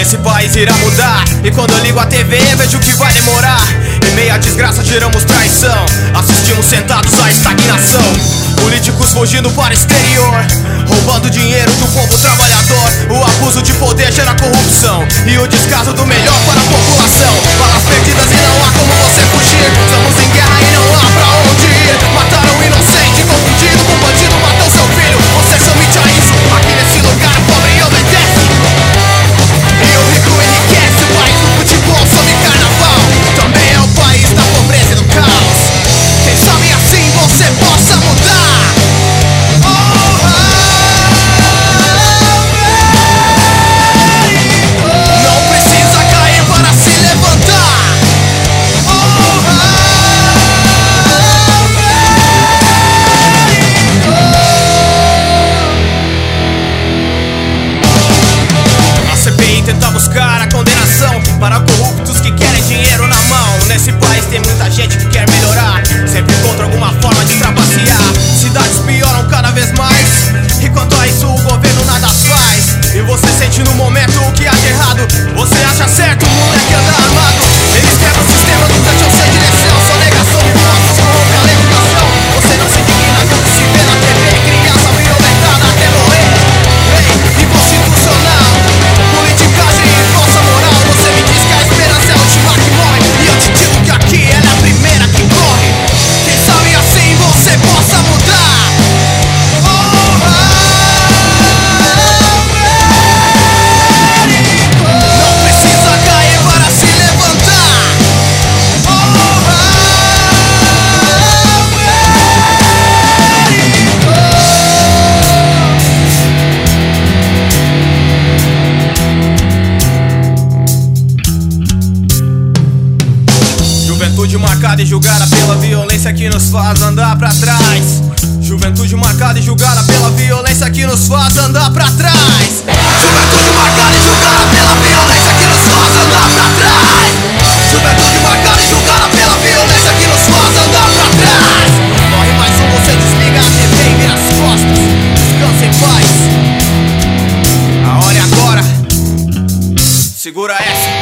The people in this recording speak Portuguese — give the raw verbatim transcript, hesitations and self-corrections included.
esse país irá mudar. E quando eu ligo a T V vejo que vai demorar. Em meio à desgraça geramos traição, assistimos sentados à estagnação. Políticos fugindo para o exterior, roubando dinheiro do povo trabalhador. O abuso de poder gera corrupção e o descaso do melhor para a população. Balas perdidas e não há como você fugir. Estamos em guerra e não há pra onde ir. Mataram o inocente, confundido com bandido, matou seu filho. Você se omite a isso, aqui nesse lugar o pobre obedece e o rico enriquece. O país do futebol sob carnaval também é o país da pobreza e do caos. Quem sabe assim você possa mudar. Tenta buscar a condenação para corruptos que querem dinheiro na mão. Nesse país tem muita gente que quer melhorar, sempre encontra alguma forma de trapacear. Cidades pioram cada vez mais, e quanto a isso o governo nada faz. E você sente no momento o que há de errado. Você acha certo, o moleque anda armado. Eles quebram o sistema, nunca te sem direção. Só negação de votos, corrompe a legislação. Você não se indigna quando se vê na T V criança violentada até morrer. Ei, inconstitucional, politicagem e falsa moral. Você me diz que a esperança é a última que morre, e eu te digo que aqui ela é a primeira que corre. Quem sabe assim você possa mudar. Não precisa cair para se levantar. Juventude marcada e julgada pela violência que nos faz andar pra trás. Juventude marcada e julgada pela violência que nos faz andar pra trás. Juventude marcada e julgada pela violência que nos faz andar pra trás. Juventude marcada e julgada pela violência que nos faz andar pra trás. Morre mais um, você desliga a T V e vira as costas. Descansa em paz. A hora é agora. Segura essa.